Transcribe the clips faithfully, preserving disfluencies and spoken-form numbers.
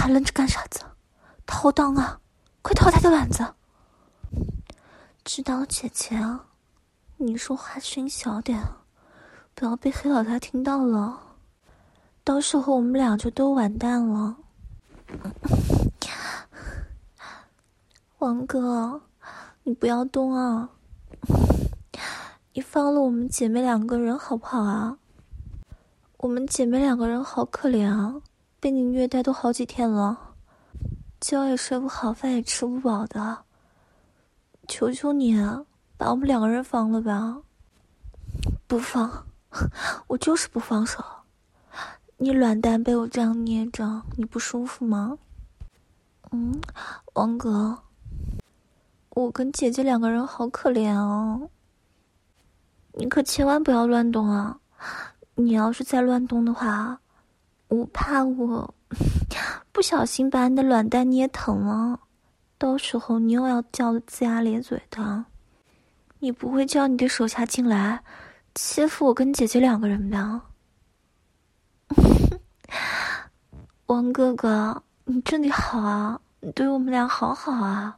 还愣着干啥子？掏裆啊，快掏他的卵子！知道姐姐啊，你说话声音小点，不要被黑老大听到了，到时候我们俩就都完蛋了。王哥，你不要动啊，你放了我们姐妹两个人好不好啊？我们姐妹两个人好可怜啊，被你虐待都好几天了，觉也睡不好，饭也吃不饱的。求求你啊，把我们两个人放了吧。不放，我就是不放手。你卵蛋被我这样捏着，你不舒服吗？嗯，王哥，我跟姐姐两个人好可怜哦，你可千万不要乱动啊！你要是再乱动的话，我怕我不小心把你的卵蛋捏疼了，到时候你又要叫得龇牙咧嘴的。你不会叫你的手下进来欺负我跟姐姐两个人吧？王哥哥，你真的好啊，你对我们俩好好啊。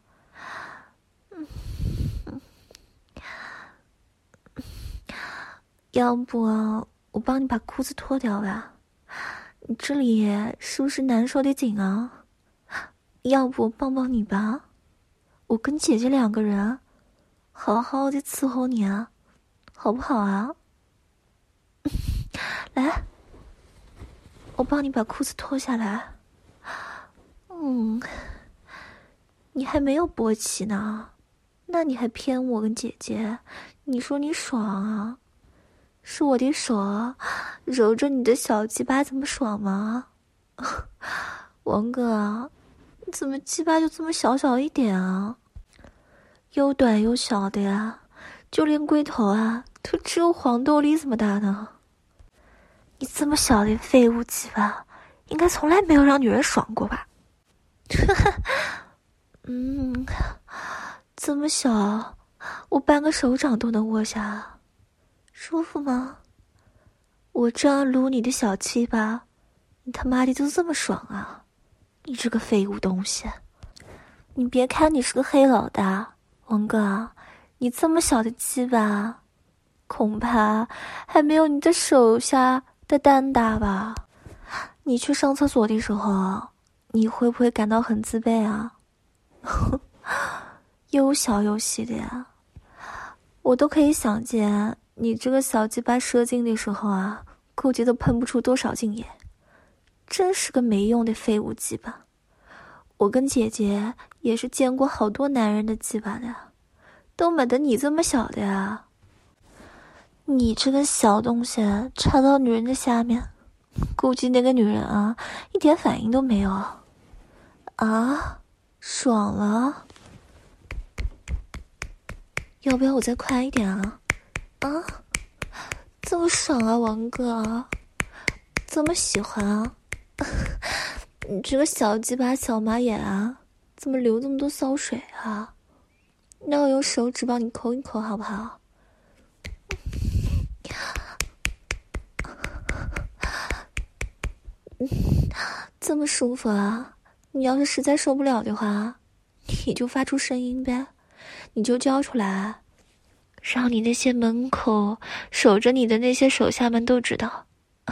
要不我帮你把裤子脱掉吧，你这里是不是难受的紧啊？要不我帮帮你吧，我跟姐姐两个人好好的伺候你啊，好不好啊？来，我帮你把裤子脱下来。嗯，你还没有勃起呢，那你还骗我跟姐姐，你说你爽啊？是我的手揉着你的小鸡巴怎么爽吗？王哥，你怎么鸡巴就这么小小一点啊？又短又小的呀，就连龟头啊都只有黄豆粒这么大呢。你这么小的废物鸡巴，应该从来没有让女人爽过吧？嗯，这么小，我半个手掌都能握下，舒服吗？我这样撸你的小鸡巴，你他妈的就这么爽啊？你这个废物东西！你别看你是个黑老大，王哥，你这么小的鸡巴，恐怕还没有你的手下的蛋大吧？你去上厕所的时候，你会不会感到很自卑啊？又小又细的呀，我都可以想见你这个小鸡巴射精的时候啊，估计都喷不出多少精液，真是个没用的废物鸡巴。我跟姐姐也是见过好多男人的鸡巴的，都没得你这么小的呀。你这个小东西插到女人的下面，估计那个女人啊一点反应都没有啊。爽了，要不要我再快一点啊？啊，这么爽啊，王哥，这么喜欢啊？你这个小鸡巴小马眼啊，怎么流这么多骚水啊？那我用手指帮你抠一抠好不好？这么舒服啊！你要是实在受不了的话，你就发出声音呗，你就叫出来，让你那些门口守着你的那些手下们都知道，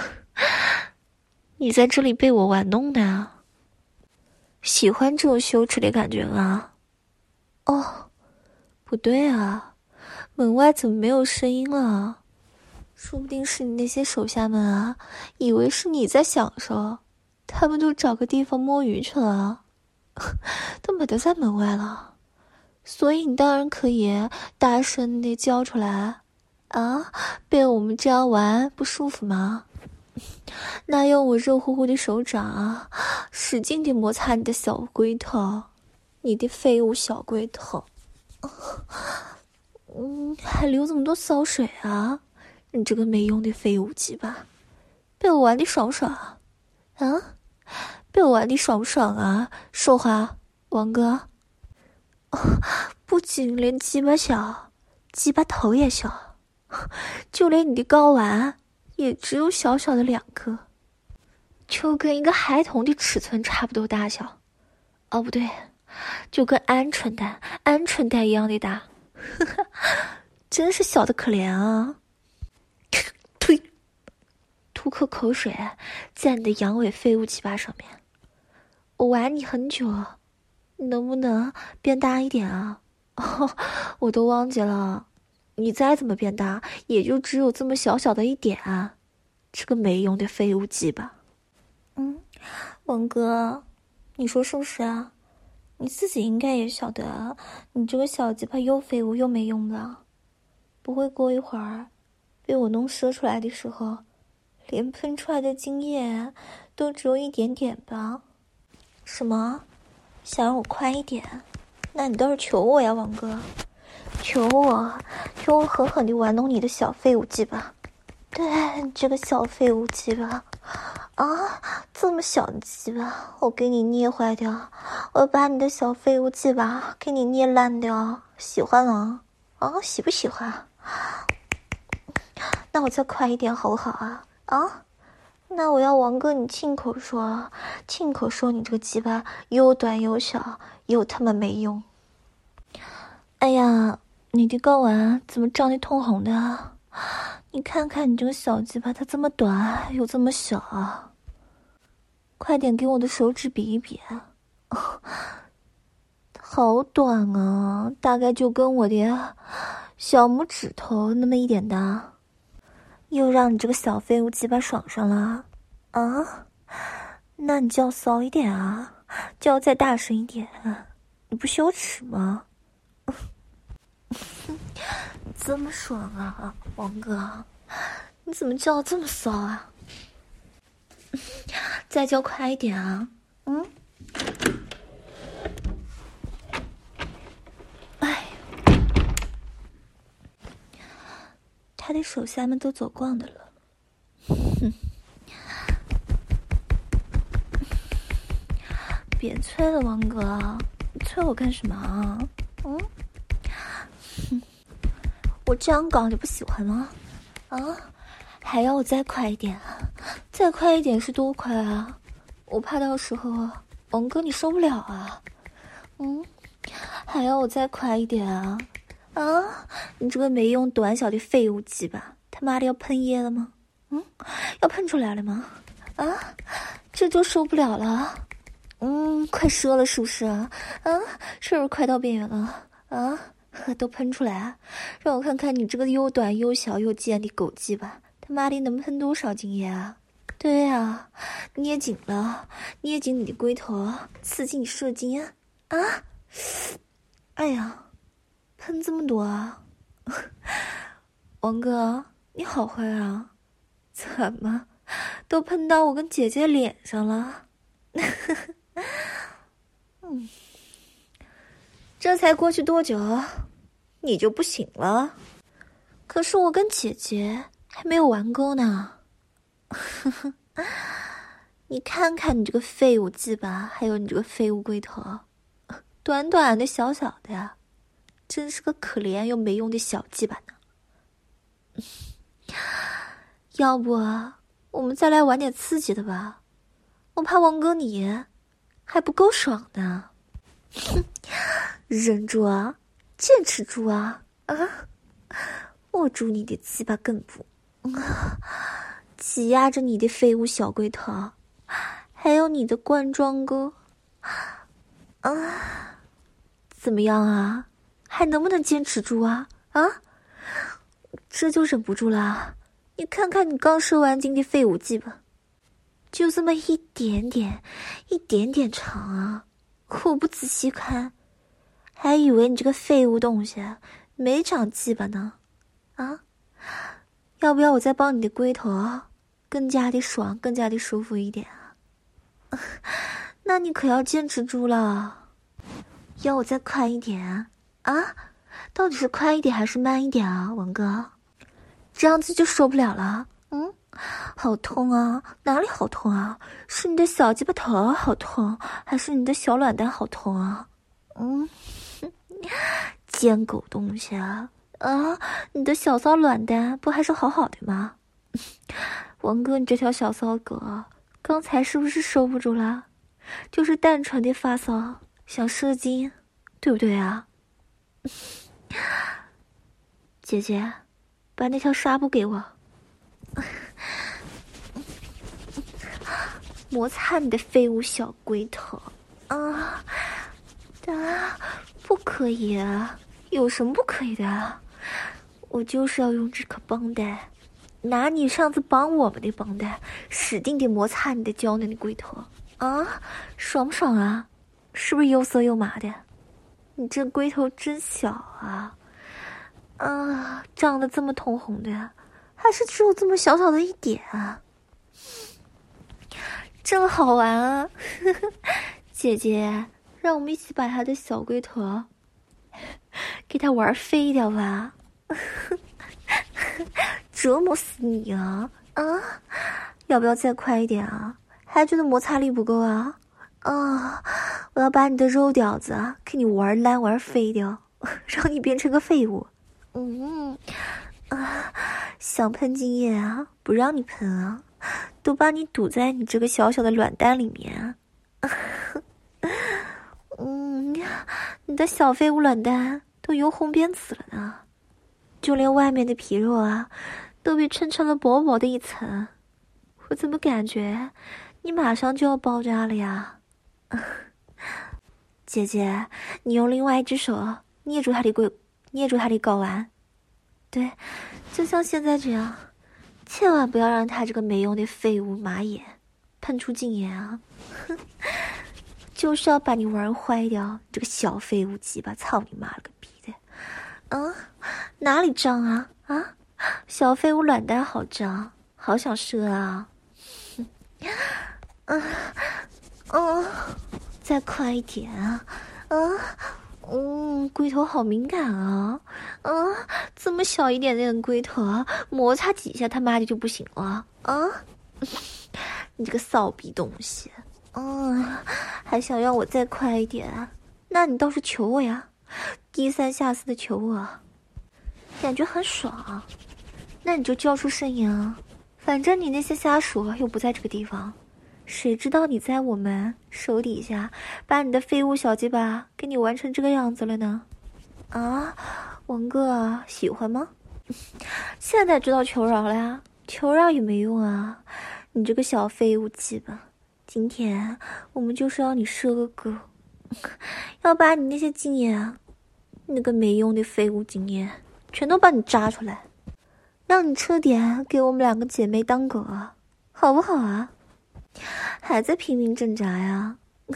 你在这里被我玩弄的啊！喜欢这种羞耻的感觉吗？哦，不对啊，门外怎么没有声音啊？说不定是你那些手下们啊，以为是你在享受，他们都找个地方摸鱼去了，都没得在门外了，所以你当然可以大声地叫出来啊！被我们这样玩不舒服吗？那用我热乎乎的手掌使劲地摩擦你的小龟头，你的废物小龟头，嗯，还流这么多骚水啊！你这个没用的废物鸡巴，被我玩的爽不爽啊？啊，被我玩的爽不爽啊？说话，王哥。哦，不仅连鸡巴小，鸡巴头也小，就连你的睾丸也只有小小的两颗。 就跟一个孩童的尺寸差不多大小。哦，不对，就跟鹌鹑蛋、鹌鹑蛋一样的大。真是小的可怜啊！呸！吐口口水在你的阳痿废物鸡巴上面。我玩你很久，你能不能变大一点啊？哦，我都忘记了，你再怎么变大，也就只有这么小小的一点啊！这个没用的废物鸡巴。嗯，王哥，你说是不是啊？你自己应该也晓得啊，你这个小鸡巴又废物又没用的，不会过一会儿被我弄射出来的时候，连喷出来的精液都只有一点点吧？什么？想让我快一点？那你倒是求我呀，王哥！求我，求我狠狠地玩弄你的小废物鸡巴！对，你这个小废物鸡巴！啊，这么小的鸡巴，我给你捏坏掉！我把你的小废物鸡巴给你捏烂掉！喜欢吗？啊，喜不喜欢？那我再快一点好不好啊？啊？那我要王哥你亲口说，亲口说你这个鸡巴又短又小，又他妈没用！哎呀，你的睾丸怎么胀得通红的？你看看你这个小鸡巴，它这么短又这么小啊！快点给我的手指比一比，哦，好短啊，大概就跟我的小拇指头那么一点大。又让你这个小废物鸡巴爽上了啊？那你就要骚一点啊，就要再大声一点，你不羞耻吗？这么爽啊，王哥，你怎么叫这么骚啊？再叫快一点啊！嗯，哎，他的手下们都走光的了。哼，别催了，王哥，你催我干什么啊？嗯，哼，我这样搞你不喜欢吗？啊？还要我再快一点啊？再快一点是多快啊？我怕到时候王哥你受不了啊！嗯，还要我再快一点啊？啊！你这个没用短小的废物鸡巴，他妈的要喷液了吗？嗯，要喷出来了吗？啊，这就受不了了。嗯，快射了是不是啊？啊，是不是快到边缘了？啊，都喷出来啊！让我看看你这个又短又小又尖的狗鸡巴，他妈的能喷多少精液啊？对啊，捏紧了，捏紧你的龟头，刺激你射精啊！啊，哎呀，喷这么多啊！王哥，你好坏啊！怎么，都喷到我跟姐姐脸上了？嗯，这才过去多久，你就不行了？可是我跟姐姐还没有完够呢。你看看你这个废物鸡巴，还有你这个废物龟头，短短的小小的呀，真是个可怜又没用的小鸡巴呢。要不我们再来玩点刺激的吧，我怕王哥你还不够爽呢。哼，忍住啊，坚持住啊！啊，握住你的鸡巴根部，啊，挤压着你的废物小龟头，还有你的冠状沟，啊，怎么样啊？还能不能坚持住啊？啊，这就忍不住了。你看看你刚射完精的废物鸡巴，就这么一点点，一点点长啊！我不仔细看，还以为你这个废物东西没长鸡巴呢。啊，要不要我再帮你的龟头更加的爽，更加的舒服一点啊？那你可要坚持住了。要我再快一点啊？到底是快一点还是慢一点啊，文哥？这样子就受不了了。嗯，好痛啊！哪里好痛啊？是你的小鸡巴头好痛，还是你的小卵蛋好痛啊？嗯，贱狗东西啊！啊，你的小骚卵蛋不还是好好的吗？王哥，你这条小骚狗刚才是不是收不住了？就是单纯的发骚，想射精，对不对啊？姐姐，把那条纱布给我，摩擦你的废物小龟头啊！啊，不可以啊！有什么不可以的啊？我就是要用这颗绷带，拿你上次绑我们的绷带，使劲地摩擦你的娇嫩的龟头啊！爽不爽啊？是不是又色又麻的？你这龟头真小啊！啊，长得这么通红的，还是只有这么小小的一点啊！真好玩啊！姐姐，让我们一起把他的小龟头给他玩飞掉吧！折磨死你啊！啊，要不要再快一点啊？还觉得摩擦力不够啊？啊，我要把你的肉屌子啊给你玩烂玩飞掉，让你变成个废物！嗯啊，想喷精液啊，不让你喷啊，都把你堵在你这个小小的卵蛋里面啊！嗯，你的小废物卵蛋都由红变紫了呢，就连外面的皮肉啊，都被撑成了薄薄的一层。我怎么感觉你马上就要爆炸了呀？姐姐，你用另外一只手捏住他的龟，捏住他的睾丸，对，就像现在这样，千万不要让他这个没用的废物马眼喷出精液啊！哼，就是要把你玩坏掉，这个小废物鸡巴！操你妈了个逼的！啊，哪里脏啊？啊，小废物卵蛋好脏，好想射啊！嗯，嗯，再快一点啊！啊，嗯，龟头好敏感啊！啊，这么小一点点的龟头啊，摩擦几下他妈的就不行了啊！你这个骚逼东西！嗯，还想让我再快一点？那你倒是求我呀，低三下四的求我，感觉很爽。那你就叫出声音啊！反正你那些下属又不在这个地方，谁知道你在我们手底下把你的废物小鸡巴给你玩成这个样子了呢？啊，王哥喜欢吗？现在知道求饶了呀？求饶也没用啊！你这个小废物鸡巴！今天我们就是要你射个够，要把你那些经验，那个没用的废物经验，全都把你扎出来，让你彻底给我们两个姐妹当狗啊，好不好啊？还在拼命挣扎呀？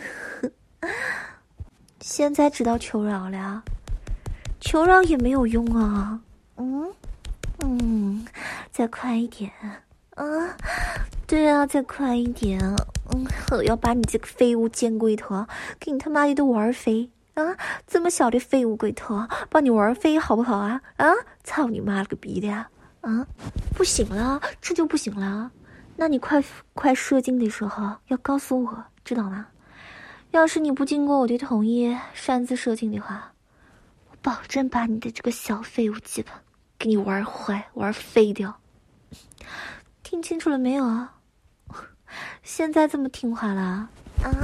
现在知道求饶了，求饶也没有用啊！嗯嗯，再快一点啊！对啊，再快一点！嗯，我要把你这个废物贱龟头给你他妈的都玩飞啊！这么小的废物龟头，把你玩飞好不好啊？啊！操你妈了个逼的呀！啊，不行了，这就不行了。那你快快射精的时候要告诉我，知道吗？要是你不经过我的同意擅自射精的话，我保证把你的这个小废物鸡巴给你玩坏、玩飞掉。听清楚了没有啊？现在这么听话了啊？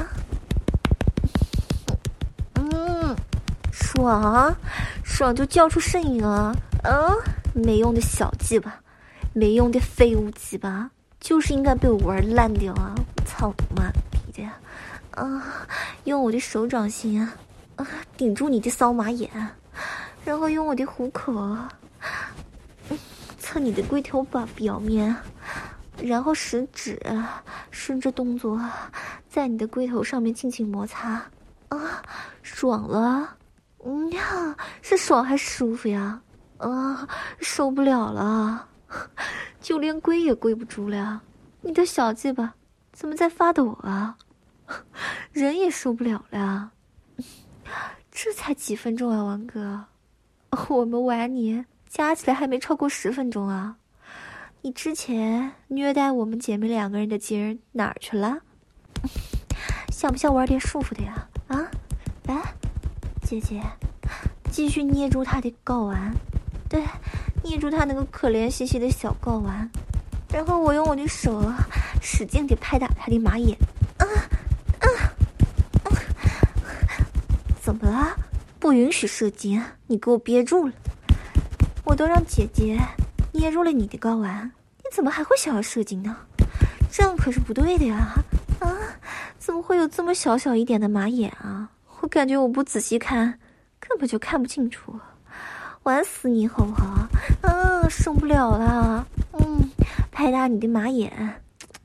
嗯，爽啊，爽就叫出声音啊！啊，没用的小鸡巴，没用的废物鸡巴，就是应该被我玩烂掉啊！操你妈逼的呀！啊，用我的手掌心啊，啊，顶住你的骚马眼，然后用我的虎口，嗯，蹭你的龟头把表面。然后食指顺着动作在你的龟头上面轻轻摩擦啊，爽了，嗯呀，是爽还是舒服呀？啊，受不了了，就连龟也跪不住了，你的小鸡巴怎么在发抖啊？人也受不了了，这才几分钟啊，王哥，我们玩你加起来还没超过十分钟啊。你之前虐待我们姐妹两个人的劲儿哪儿去了？想不想玩点舒服的呀？啊，来，姐姐，继续捏住她的睾丸，对，捏住她那个可怜兮兮的小睾丸， 然后我用我的手使劲地拍打他的马眼。啊啊啊！怎么了？不允许射精，你给我憋住了！我都让姐姐捏住了你的睾丸，你怎么还会想要射精呢？这样可是不对的呀！啊，怎么会有这么小小一点的马眼啊？我感觉我不仔细看，根本就看不清楚。玩死你好不好？啊，受不了了！嗯，拍打你的马眼，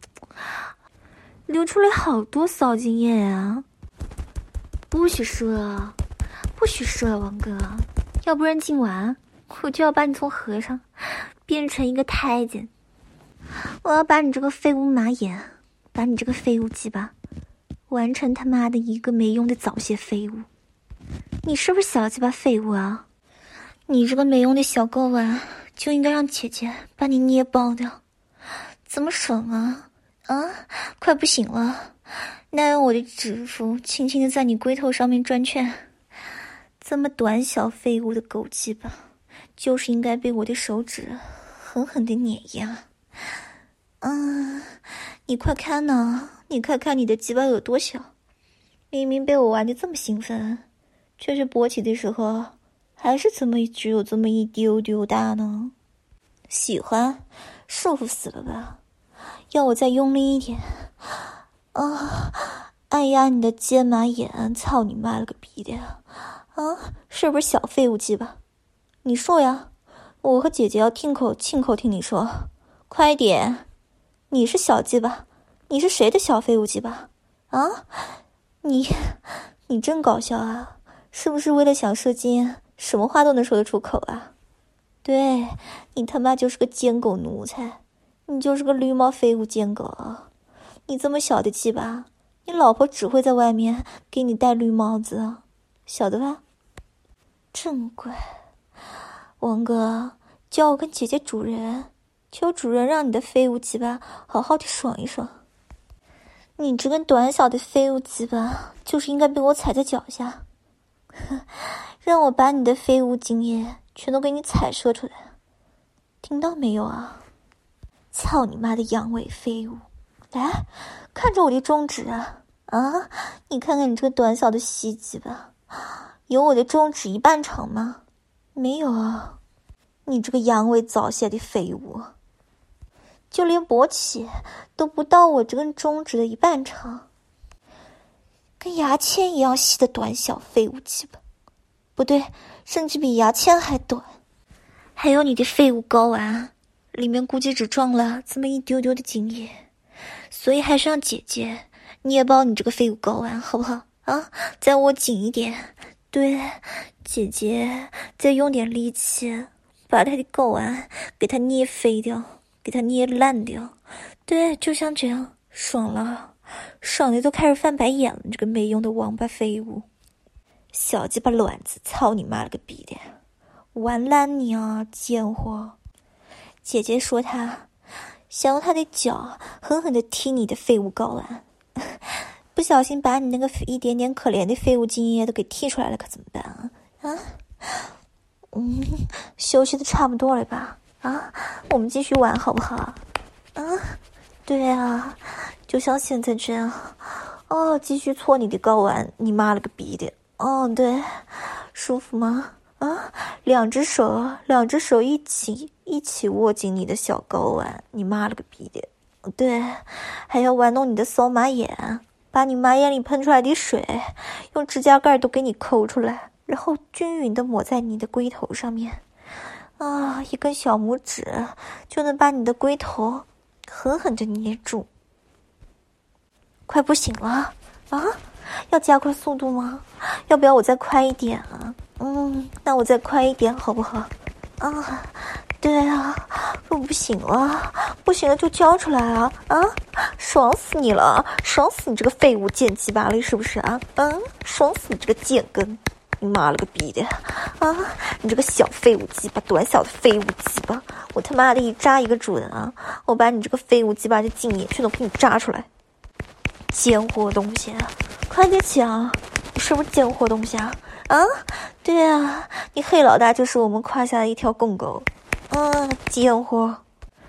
流出来好多骚精液啊！不许射，不许射，王哥，要不然今晚我就要把你从和尚变成一个太监。我要把你这个废物马眼，把你这个废物鸡巴，完成他妈的一个没用的早泄废物！你是不是小鸡巴废物啊？你这个没用的小睾丸就应该让姐姐把你捏爆掉，怎么爽啊？啊，快不行了！那用我的指腹轻轻的在你龟头上面转圈，这么短小废物的狗鸡巴，就是应该被我的手指狠狠的碾压。啊，你快看呐，你看看你的鸡巴有多小，明明被我玩得这么兴奋，却是勃起的时候还是这么只有这么一丢丢大呢？喜欢，舒服死了吧？要我再用力一点啊！按压你的肩马眼，操你妈了个逼的啊！是不是小废物鸡巴？你说呀，我和姐姐要听口亲口听你说，快点！你是小鸡巴？你是谁的小废物鸡巴？啊？你你真搞笑啊！是不是为了想射精，什么话都能说得出口啊？对，你他妈就是个贱狗奴才，你就是个绿帽废物贱狗。你这么小的鸡巴，你老婆只会在外面给你戴绿帽子，晓得吧？真乖，王哥，叫我跟姐姐主人，求主人让你的废物鸡巴好好的爽一爽。你这根短小的废物鸡巴，就是应该被我踩在脚下，让我把你的废物精液全都给你踩射出来，听到没有啊？操你妈的阳痿废物！来，看着我的中指啊！啊，你看看你这个短小的细鸡巴，有我的中指一半长吗？没有啊！你这个阳痿早泄的废物，就连勃起都不到我这根中指的一半长，跟牙签一样细的短小废物鸡巴，不对，甚至比牙签还短。还有你的废物睾丸，里面估计只装了这么一丢丢的精液，所以还是让姐姐捏爆你这个废物睾丸好不好啊？再握紧一点，对，姐姐再用点力气把他的睾丸给他捏飞掉，给他捏烂掉，对，就像这样，爽了，爽的都开始翻白眼了，你这个没用的王八废物，小鸡巴卵子，操你妈了个逼的，玩烂你啊，贱货！姐姐说她想用她的脚狠狠地踢你的废物睾丸，不小心把你那个一点点可怜的废物精液都给踢出来了，可怎么办啊？啊，嗯，休息的差不多了吧？啊，我们继续玩好不好？啊，对啊，就像现在这样，哦，继续搓你的睾丸，你妈了个逼的！哦，对，舒服吗？啊，两只手，两只手一起一起握紧你的小睾丸，你妈了个逼的！对，还要玩弄你的骚马眼，把你马眼里喷出来的水用指甲盖都给你抠出来，然后均匀的抹在你的龟头上面。啊，一根小拇指就能把你的龟头狠狠的捏住。快不行了啊！要加快速度吗？要不要我再快一点啊？嗯，那我再快一点好不好？啊，对啊，我不行了，不行了就交出来啊！啊，爽死你了，爽死你这个废物贱鸡巴了，是不是啊？嗯，爽死你这个贱根！你妈了个逼的啊！你这个小废物鸡巴，短小的废物鸡巴，我他妈的一扎一个准啊！我把你这个废物鸡巴的精液全都给你扎出来！贱货东西，快点讲，你是不是贱货东西啊？啊，对啊，你黑老大就是我们胯下的一条公狗，啊，贱货！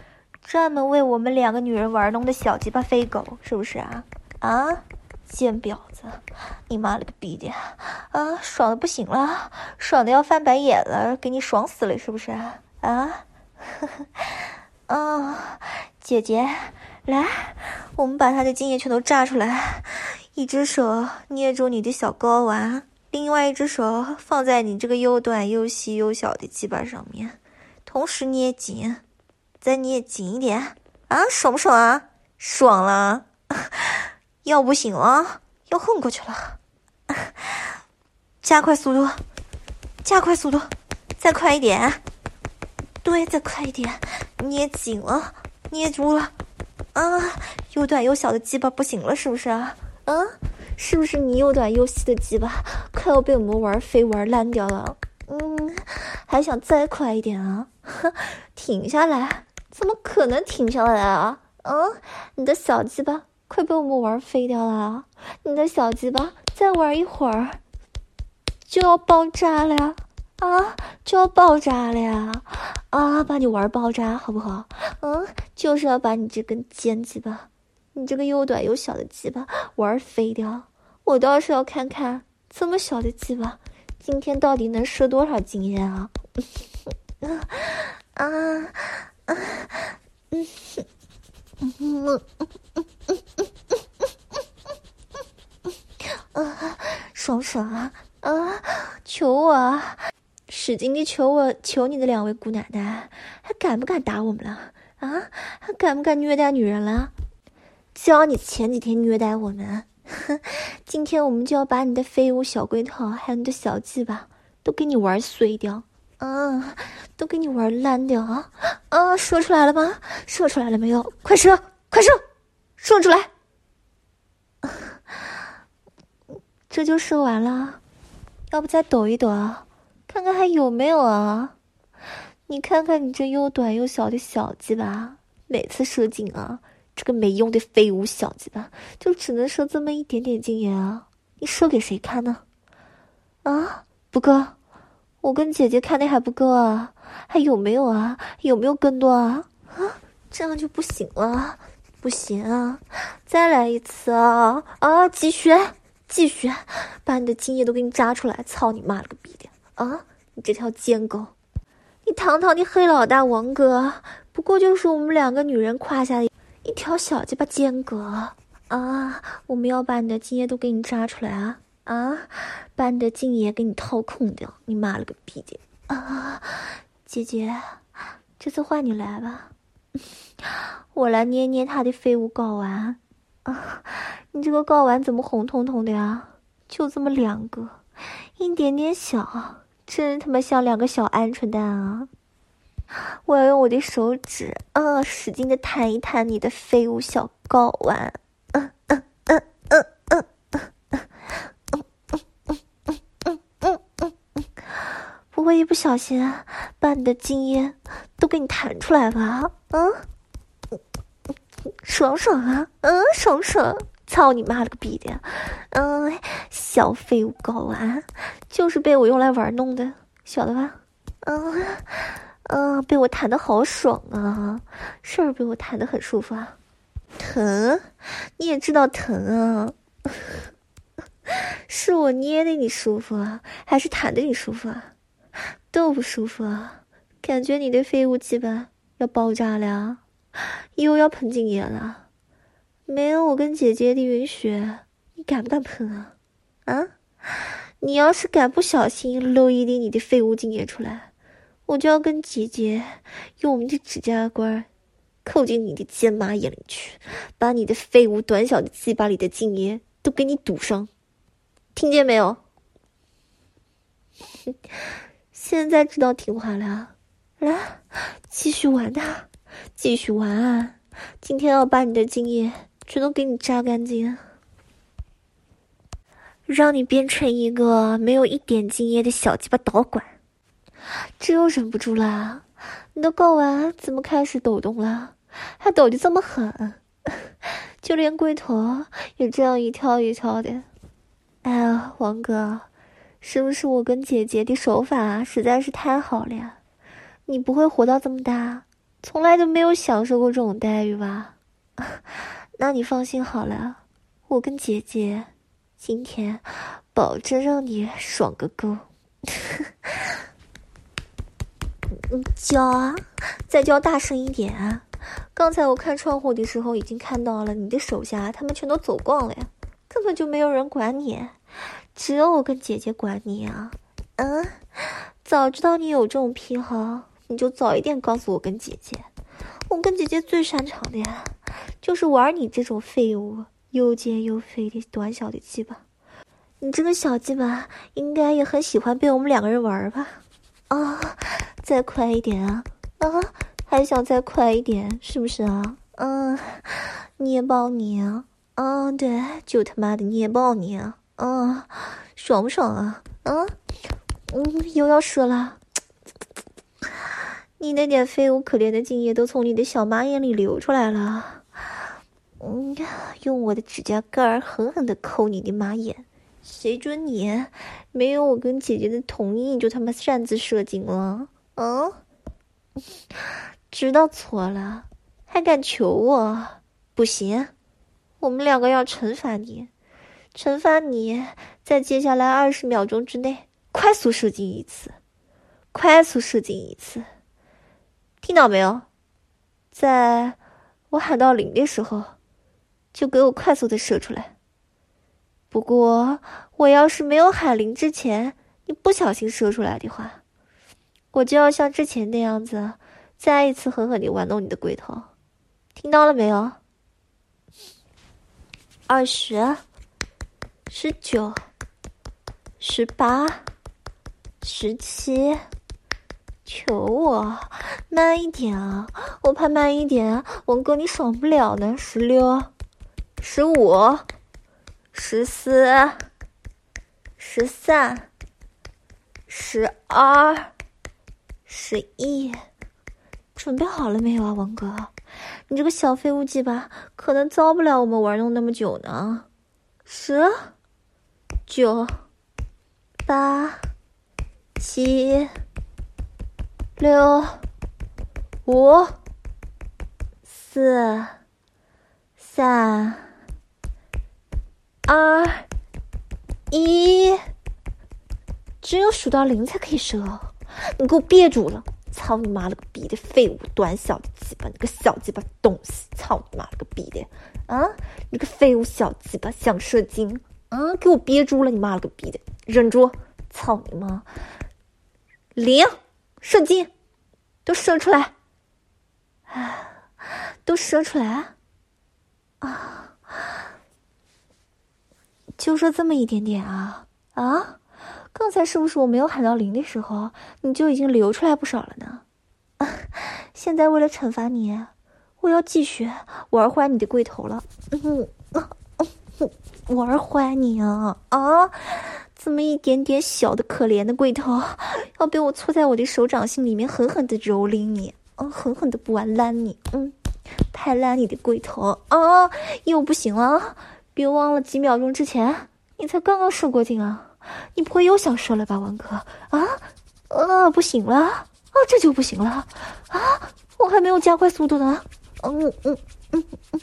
专门为我们两个女人玩弄的小鸡巴飞狗，是不是啊？啊，贱婊子，你妈了个逼的啊！爽的不行了，爽的要翻白眼了，给你爽死了，是不是啊？啊，啊，姐姐，来，我们把她的精液全都榨出来，一只手捏住你的小睾丸，另外一只手放在你这个又短又细又小的鸡巴上面，同时捏紧，再捏紧一点啊！爽不爽啊？爽了，要不行了，要混过去了，加快速度，加快速度，再快一点，对，再快一点，捏紧了，捏住了，啊，又短又小的鸡巴不行了，是不是啊？啊，是不是你又短又细的鸡巴快要被我们玩飞玩烂掉了？嗯，还想再快一点啊？停下来，怎么可能停下来啊？嗯，你的小鸡巴快被我们玩飞掉了，你的小鸡巴再玩一会儿就要爆炸了呀！啊，就要爆炸了呀！啊，把你玩爆炸好不好？嗯，就是要把你这根尖鸡巴，你这个又短又小的鸡巴玩飞掉。我倒是要看看这么小的鸡巴今天到底能射多少精液啊！啊啊嗯嗯嗯嗯啊，爽不爽啊？啊，求我啊！使劲地求我，求你的两位姑奶奶，还敢不敢打我们了？啊，还敢不敢虐待女人了？教你前几天虐待我们，哼，今天我们就要把你的废物小龟头，还有你的小鸡巴，都给你玩碎掉，啊，都给你玩烂掉啊！啊，说出来了吗？说出来了没有？快说，快说，说出来！这就射完了，要不再抖一抖啊？看看还有没有啊？你看看你这又短又小的小鸡巴，每次射精啊，这个没用的废物小鸡巴就只能射这么一点点精液啊！你射给谁看呢？啊，不够，我跟姐姐看的还不够啊，还有没有啊？有没有更多啊？啊，这样就不行了，不行啊！再来一次啊！啊，继续，继续，把你的精液都给你扎出来！操你妈了个逼的！啊！你这条贱狗，你堂堂的黑老大王哥，不过就是我们两个女人胯下的一条小鸡巴奸狗啊！我们要把你的精液都给你扎出来啊！啊！把你的精液给你掏空掉！你妈了个逼的啊！姐姐，这次换你来吧，我来捏捏他的废物睾丸啊！你这个睾丸怎么红彤彤的呀？就这么两个，一点点小。真他妈像两个小鹌鹑蛋啊！我要用我的手指啊，使劲的弹一弹你的废物小睾丸，嗯嗯嗯嗯嗯嗯嗯嗯嗯嗯嗯嗯嗯，不会一不小心把你的精液都给你弹出来吧？嗯，爽爽啊！嗯，爽爽！操你妈了个逼的！嗯，小废物睾丸，就是被我用来玩弄的，晓得吧？嗯嗯，被我弹的好爽啊！是不是被我弹的很舒服啊？疼，你也知道疼啊？是我捏的你舒服啊，还是弹的你舒服啊？都不舒服啊！感觉你的废物鸡巴要爆炸了，又要喷精液了。没有我跟姐姐的允许，你敢不敢喷啊？啊！你要是敢不小心漏一滴你的废物精液出来，我就要跟姐姐用我们的指甲刮扣进你的尖麻眼里去，把你的废物短小的鸡巴里的精液都给你堵上，听见没有？现在知道听话了，来，继续玩呐，继续玩！今天要把你的精液全都给你榨干净，让你变成一个没有一点精液的小鸡巴导管。这又忍不住了，你的睾丸怎么开始抖动了？还抖得这么狠，就连龟头也这样一跳一跳的。哎呀，王哥，是不是我跟姐姐的手法实在是太好了呀？你不会活到这么大从来都没有享受过这种待遇吧？那你放心好了，我跟姐姐今天保证让你爽个够。叫啊，再叫大声一点啊！刚才我看窗户的时候已经看到了，你的手下他们全都走光了呀，根本就没有人管你，只有我跟姐姐管你啊！嗯，早知道你有这种癖好，你就早一点告诉我跟姐姐。我跟姐姐最擅长的呀，就是玩你这种废物，又尖又肥的短小的鸡巴。你这个小鸡巴应该也很喜欢被我们两个人玩吧？啊，再快一点啊！啊，还想再快一点，是不是啊？嗯，捏爆你啊！啊，对，就他妈的捏爆你啊！啊，爽不爽啊？啊，嗯，又要射了。你那点废物可怜的精液都从你的小马眼里流出来了。嗯，用我的指甲盖儿狠狠地抠你的马眼，谁准你没有我跟姐姐的同意就他妈擅自射精了？嗯，知道错了还敢求我？不行，我们两个要惩罚你，惩罚你在接下来二十秒钟之内快速射精一次，快速射精一次。听到没有？在我喊到零的时候，就给我快速的射出来。不过，我要是没有喊零之前，你不小心射出来的话，我就要像之前那样子，再一次狠狠地玩弄你的龟头。听到了没有？二十、十九、十八、十七。求我慢一点啊！我怕慢一点，王哥你爽不了呢。十六、十五、十四、十三、十二、十一，准备好了没有啊，王哥？你这个小废物鸡巴可能遭不了我们玩弄那么久呢。十、九、八、七。六、五、四、三、二、一，只有数到零才可以射哦！你给我憋住了！操你妈了个逼的废物，短小的鸡巴，你个小鸡巴东西！操你妈了个逼的！啊，你个废物小鸡巴想射精啊？给我憋住了！你妈了个逼的，忍住！操你妈！零。射精，都射出来，啊，都射出来，啊，就射这么一点点啊啊！刚才是不是我没有喊到零的时候，你就已经流出来不少了呢？啊，现在为了惩罚你，我要继续玩坏你的龟头了。嗯，啊，玩坏你啊啊！这么一点点小的可怜的龟头，要被我搓在我的手掌心里面狠狠的蹂躏你，嗯，狠狠的不玩烂你，嗯，太烂你的龟头啊！又不行了，别忘了几秒钟之前你才刚刚射过精啊，你不会又想射了吧，王哥？啊，呃，不行了啊，这就不行了啊！我还没有加快速度呢，嗯嗯嗯嗯嗯。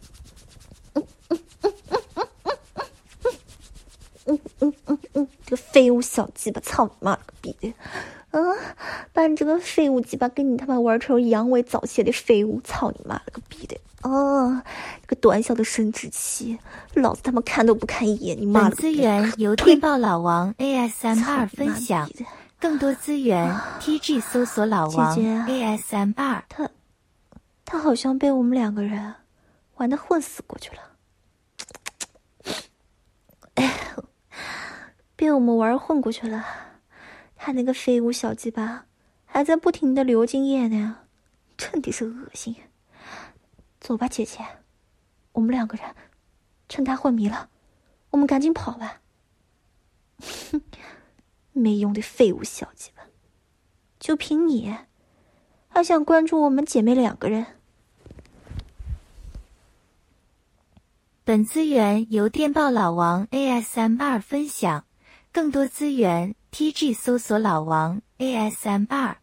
嗯嗯嗯嗯，这个废物小鸡巴，操你妈了个逼的！嗯，把你这个废物鸡巴跟你他妈玩成阳痿早泄的废物，操你妈了个逼的！啊，这个短小的生殖器，老子他妈看都不看一眼，你妈了个逼！ 本资源由电报老王 A S M 二分享，更多资源 T G 搜索老王 A S M 二。 他，他好像被我们两个人玩得混死过去了。被我们玩混过去了，他那个废物小鸡巴还在不停的流精液呢，真的是恶心。走吧，姐姐，我们两个人趁他昏迷了，我们赶紧跑吧。哼，没用的废物小鸡巴，就凭你，还想关注我们姐妹两个人？ 本资源由电报老王 A S M 二分享。更多资源 T G 搜索老王 A S M 二。